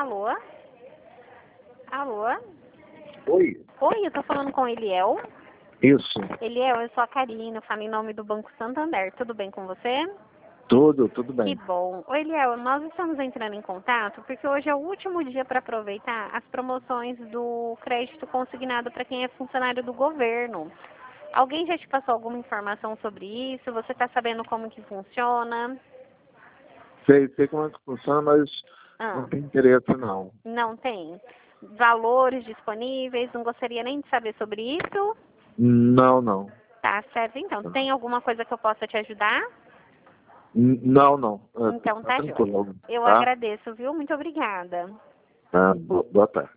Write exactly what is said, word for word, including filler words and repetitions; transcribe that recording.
Alô? Alô? Oi, Oi, eu tô falando com o Eliel. isso, Eliel, eu sou a Karina, eu falo em nome do Banco Santander. Tudo bem com você? tudo, tudo Que bem. bom. Oi, Eliel, nós estamos entrando em contato porque hoje é o último dia para aproveitar as promoções do crédito consignado para quem é funcionário do governo. Alguém já te passou alguma informação sobre isso? Você está sabendo como que funciona? Sei, sei como é que funciona, mas Ah, não tem interesse não. não tem. Valores disponíveis? Não gostaria nem de saber sobre isso? Não, não. Tá certo, então. Tem alguma coisa que eu possa te ajudar? N- Não, não. É, Então tá tá joia. tranquilo, Eu tá? agradeço, viu? Muito obrigada. Tá, boa boa tarde.